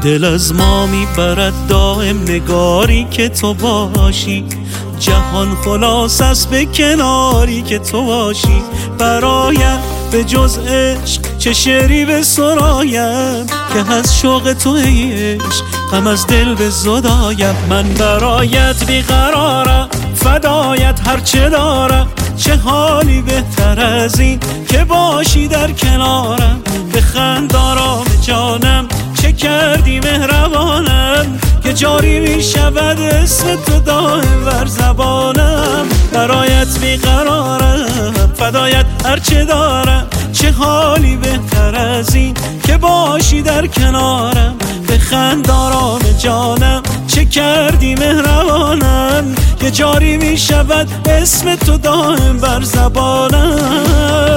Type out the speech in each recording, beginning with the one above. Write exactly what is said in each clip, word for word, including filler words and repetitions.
دل از ما میبرد دائم نگاری که تو باشی، جهان خلاص است به کناری که تو باشی. برایم به جز عشق چه شعری به سرایم، که از شوق تو ای عشق غم از دل به زدایم. من برایت بیقرارم فدایت هرچه دارم، چه حالی بهتر از این که باشی در کنارم. بخند آرام جانم چه کردی مهربانم، که جاری می شود اسم تو دائم بر زبانم. برایت بیقرارم فدایت هرچه دارم، چه حالی بهتر از این که باشی در کنارم. بخند آرام جانم چه کردی مهربانم، که جاری می شود اسم تو دائم بر زبانم.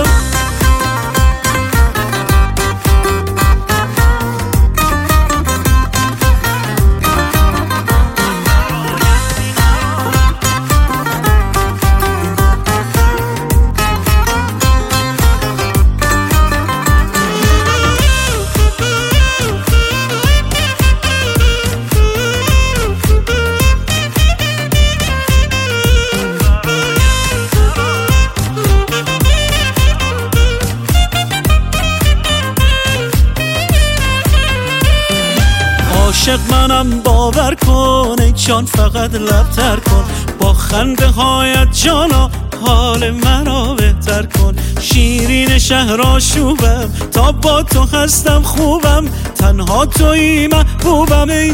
عاشق منم باور کن ای جان، فقط لبتر کن با خنده هایت جانا، حال مرا بهتر کن. شیرین شهر آشوبم تا با تو هستم خوبم، تنها تویی محبوبم ای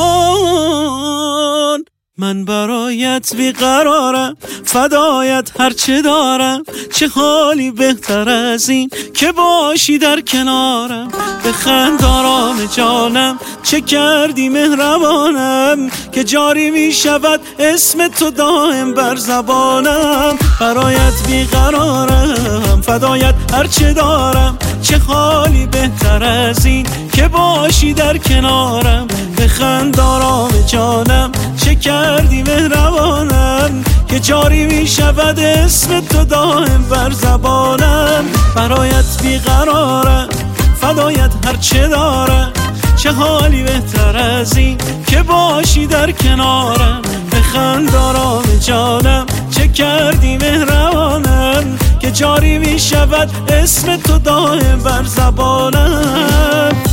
جان. من برایت بیقرارم فدایت هرچه دارم، چه حالی بهتر از این که باشی در کنارم. بخند آرام جانم چه کردی مهربانم، که جاری می شود اسم تو دائم بر زبانم. برایت بیقرارم فدایت هرچه دارم، چه حالی بهتر از این که باشی در کنارم. بخند آرام جانم چه کردی مهربانم، که جاری می شود اسم تو دائم بر زبانم. برایت بیقرارم فدایت هرچه دارم، چه حالی بهتر از این که باشی در کنارم. بخند آرام جانم چه کردی مهربانم، که جاری می شود اسم تو دائم بر زبانم.